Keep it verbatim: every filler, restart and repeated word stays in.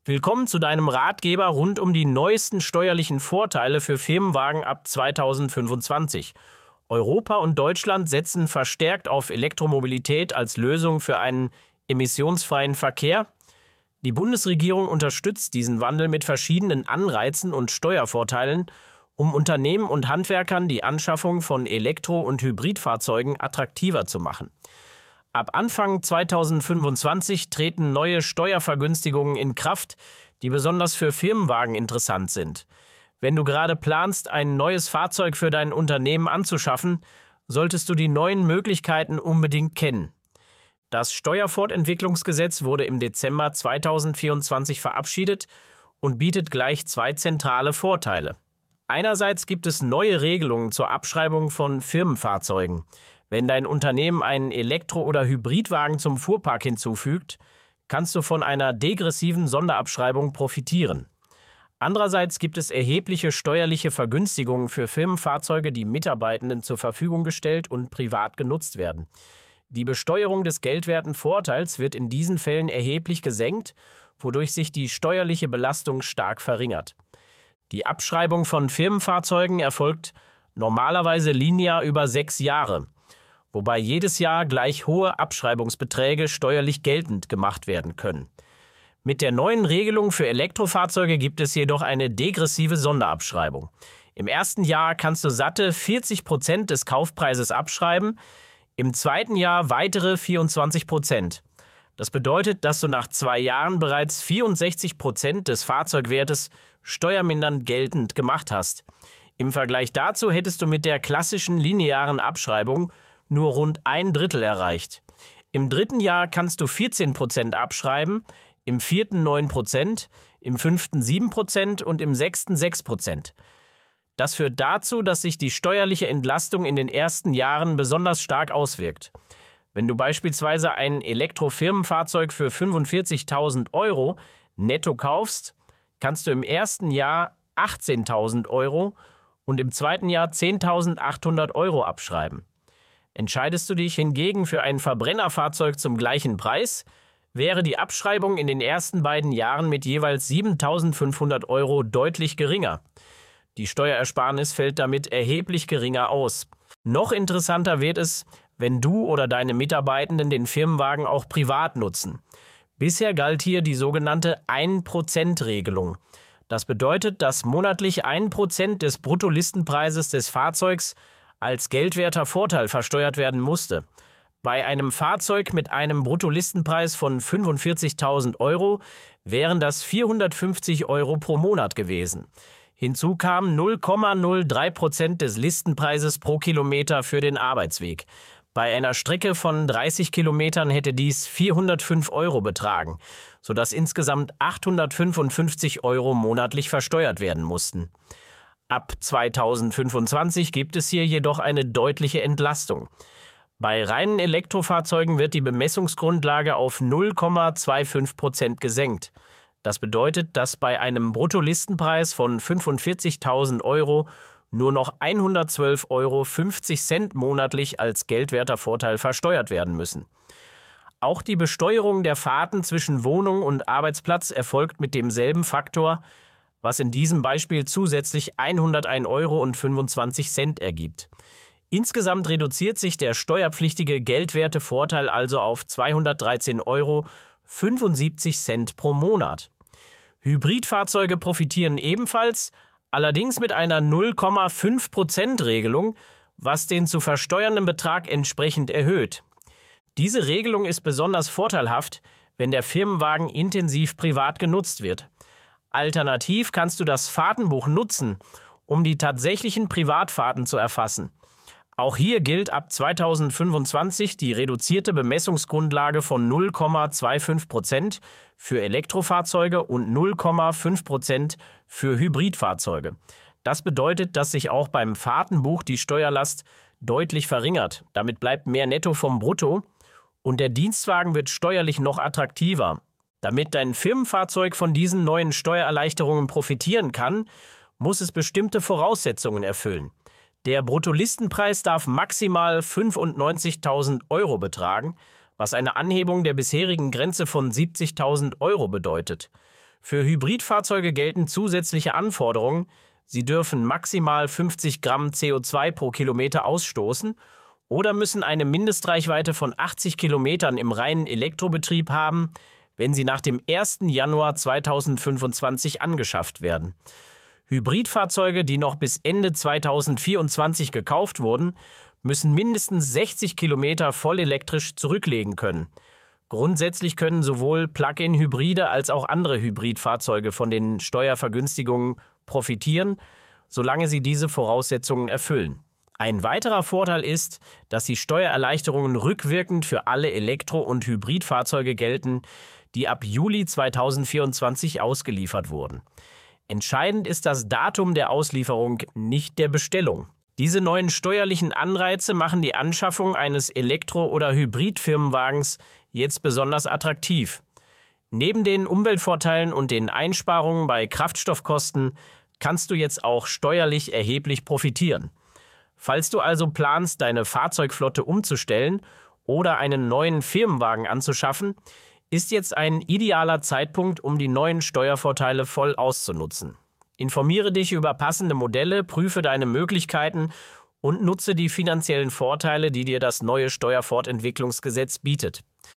Willkommen zu deinem Ratgeber rund um die neuesten steuerlichen Vorteile für Firmenwagen ab zweitausendfünfundzwanzig. Europa und Deutschland setzen verstärkt auf Elektromobilität als Lösung für einen emissionsfreien Verkehr. Die Bundesregierung unterstützt diesen Wandel mit verschiedenen Anreizen und Steuervorteilen, um Unternehmen und Handwerkern die Anschaffung von Elektro- und Hybridfahrzeugen attraktiver zu machen. Ab Anfang zweitausendfünfundzwanzig treten neue Steuervergünstigungen in Kraft, die besonders für Firmenwagen interessant sind. Wenn du gerade planst, ein neues Fahrzeug für dein Unternehmen anzuschaffen, solltest du die neuen Möglichkeiten unbedingt kennen. Das Steuerfortentwicklungsgesetz wurde im Dezember zweitausendvierundzwanzig verabschiedet und bietet gleich zwei zentrale Vorteile. Einerseits gibt es neue Regelungen zur Abschreibung von Firmenfahrzeugen. Wenn dein Unternehmen einen Elektro- oder Hybridwagen zum Fuhrpark hinzufügt, kannst du von einer degressiven Sonderabschreibung profitieren. Andererseits gibt es erhebliche steuerliche Vergünstigungen für Firmenfahrzeuge, die Mitarbeitenden zur Verfügung gestellt und privat genutzt werden. Die Besteuerung des geldwerten Vorteils wird in diesen Fällen erheblich gesenkt, wodurch sich die steuerliche Belastung stark verringert. Die Abschreibung von Firmenfahrzeugen erfolgt normalerweise linear über sechs Jahre, wobei jedes Jahr gleich hohe Abschreibungsbeträge steuerlich geltend gemacht werden können. Mit der neuen Regelung für Elektrofahrzeuge gibt es jedoch eine degressive Sonderabschreibung. Im ersten Jahr kannst du satte vierzig Prozent des Kaufpreises abschreiben, im zweiten Jahr weitere vierundzwanzig Prozent. Das bedeutet, dass du nach zwei Jahren bereits vierundsechzig Prozent des Fahrzeugwertes steuermindernd geltend gemacht hast. Im Vergleich dazu hättest du mit der klassischen linearen Abschreibung nur rund ein Drittel erreicht. Im dritten Jahr kannst du vierzehn Prozent abschreiben, im vierten neun Prozent, im fünften sieben Prozent und im sechsten sechs Prozent. Das führt dazu, dass sich die steuerliche Entlastung in den ersten Jahren besonders stark auswirkt. Wenn du beispielsweise ein Elektrofirmenfahrzeug für fünfundvierzigtausend Euro netto kaufst, kannst du im ersten Jahr achtzehntausend Euro und im zweiten Jahr zehntausendachthundert Euro abschreiben. Entscheidest du dich hingegen für ein Verbrennerfahrzeug zum gleichen Preis, wäre die Abschreibung in den ersten beiden Jahren mit jeweils siebentausendfünfhundert Euro deutlich geringer. Die Steuerersparnis fällt damit erheblich geringer aus. Noch interessanter wird es, wenn du oder deine Mitarbeitenden den Firmenwagen auch privat nutzen. Bisher galt hier die sogenannte ein Prozent Regelung. Das bedeutet, dass monatlich ein Prozent des Bruttolistenpreises des Fahrzeugs als geldwerter Vorteil versteuert werden musste. Bei einem Fahrzeug mit einem Bruttolistenpreis von fünfundvierzigtausend Euro wären das vierhundertfünfzig Euro pro Monat gewesen. Hinzu kamen null Komma null drei Prozent des Listenpreises pro Kilometer für den Arbeitsweg. Bei einer Strecke von dreißig Kilometern hätte dies vierhundertfünf Euro betragen, sodass insgesamt achthundertfünfundfünfzig Euro monatlich versteuert werden mussten. Ab zweitausendfünfundzwanzig gibt es hier jedoch eine deutliche Entlastung. Bei reinen Elektrofahrzeugen wird die Bemessungsgrundlage auf null Komma fünfundzwanzig Prozent gesenkt. Das bedeutet, dass bei einem Bruttolistenpreis von fünfundvierzigtausend Euro nur noch hundertzwölf Euro fünfzig monatlich als geldwerter Vorteil versteuert werden müssen. Auch die Besteuerung der Fahrten zwischen Wohnung und Arbeitsplatz erfolgt mit demselben Faktor, was in diesem Beispiel zusätzlich hundertein Euro fünfundzwanzig ergibt. Insgesamt reduziert sich der steuerpflichtige geldwerte Vorteil also auf zweihundertdreizehn Euro fünfundsiebzig pro Monat. Hybridfahrzeuge profitieren ebenfalls, allerdings mit einer null Komma fünf Prozent Regelung, was den zu versteuernden Betrag entsprechend erhöht. Diese Regelung ist besonders vorteilhaft, wenn der Firmenwagen intensiv privat genutzt wird. Alternativ kannst du das Fahrtenbuch nutzen, um die tatsächlichen Privatfahrten zu erfassen. Auch hier gilt ab zweitausendfünfundzwanzig die reduzierte Bemessungsgrundlage von null Komma fünfundzwanzig Prozent für Elektrofahrzeuge und null Komma fünf Prozent für Hybridfahrzeuge. Das bedeutet, dass sich auch beim Fahrtenbuch die Steuerlast deutlich verringert. Damit bleibt mehr netto vom Brutto und der Dienstwagen wird steuerlich noch attraktiver. Damit dein Firmenfahrzeug von diesen neuen Steuererleichterungen profitieren kann, muss es bestimmte Voraussetzungen erfüllen. Der Bruttolistenpreis darf maximal fünfundneunzigtausend Euro betragen, was eine Anhebung der bisherigen Grenze von siebzigtausend Euro bedeutet. Für Hybridfahrzeuge gelten zusätzliche Anforderungen. Sie dürfen maximal fünfzig Gramm C O zwei pro Kilometer ausstoßen oder müssen eine Mindestreichweite von achtzig Kilometern im reinen Elektrobetrieb haben, wenn sie nach dem ersten Januar zweitausendfünfundzwanzig angeschafft werden. Hybridfahrzeuge, die noch bis Ende zweitausendvierundzwanzig gekauft wurden, müssen mindestens sechzig Kilometer vollelektrisch zurücklegen können. Grundsätzlich können sowohl Plug-in-Hybride als auch andere Hybridfahrzeuge von den Steuervergünstigungen profitieren, solange sie diese Voraussetzungen erfüllen. Ein weiterer Vorteil ist, dass die Steuererleichterungen rückwirkend für alle Elektro- und Hybridfahrzeuge gelten, die ab Juli zweitausendvierundzwanzig ausgeliefert wurden. Entscheidend ist das Datum der Auslieferung, nicht der Bestellung. Diese neuen steuerlichen Anreize machen die Anschaffung eines Elektro- oder Hybrid-Firmenwagens jetzt besonders attraktiv. Neben den Umweltvorteilen und den Einsparungen bei Kraftstoffkosten kannst du jetzt auch steuerlich erheblich profitieren. Falls du also planst, deine Fahrzeugflotte umzustellen oder einen neuen Firmenwagen anzuschaffen, ist jetzt ein idealer Zeitpunkt, um die neuen Steuervorteile voll auszunutzen. Informiere dich über passende Modelle, prüfe deine Möglichkeiten und nutze die finanziellen Vorteile, die dir das neue Steuerfortentwicklungsgesetz bietet.